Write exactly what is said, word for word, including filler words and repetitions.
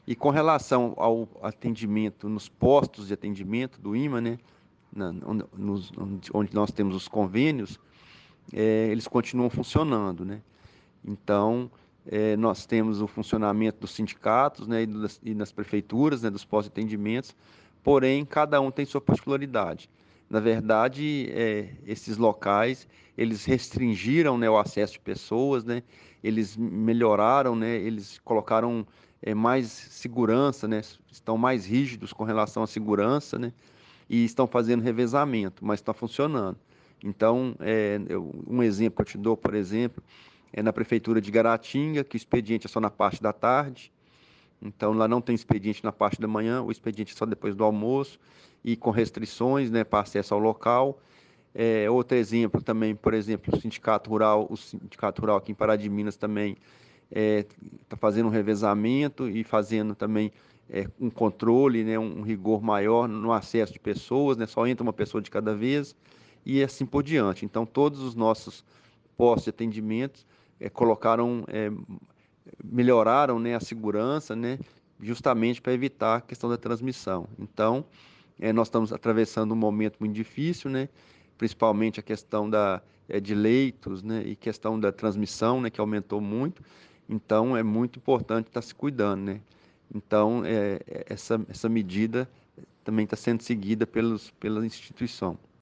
E com relação ao atendimento nos postos de atendimento do IMA, né, na, onde, nos, onde nós temos os convênios, é, eles continuam funcionando, né? Então, é, nós temos o funcionamento dos sindicatos, né, e, das, e nas prefeituras, né, dos postos de atendimentos, porém, cada um tem sua particularidade. Na verdade, é, esses locais, eles restringiram, né, o acesso de pessoas, né, eles melhoraram, né, eles colocaram é, mais segurança, né, estão mais rígidos com relação à segurança, né, e estão fazendo revezamento, mas está funcionando. Então, é, eu, um exemplo que eu te dou, por exemplo, é na prefeitura de Garatinga, que o expediente é só na parte da tarde, então lá não tem expediente na parte da manhã, o expediente é só depois do almoço, e com restrições, né, para acesso ao local. É, outro exemplo também, por exemplo, o Sindicato Rural, o Sindicato Rural aqui em Pará de Minas também está é, tá fazendo um revezamento e fazendo também é, um controle, né, um rigor maior no acesso de pessoas, né, só entra uma pessoa de cada vez e assim por diante. Então, todos os nossos postos de atendimento é, colocaram, é, melhoraram, né, a segurança, né, justamente para evitar a questão da transmissão. Então, é, nós estamos atravessando um momento muito difícil, né, principalmente a questão da, é, de leitos, né, e questão da transmissão, né, que aumentou muito. Então, é muito importante estar se cuidando, né? Então, é, essa, essa medida também está sendo seguida pelos, pela instituição.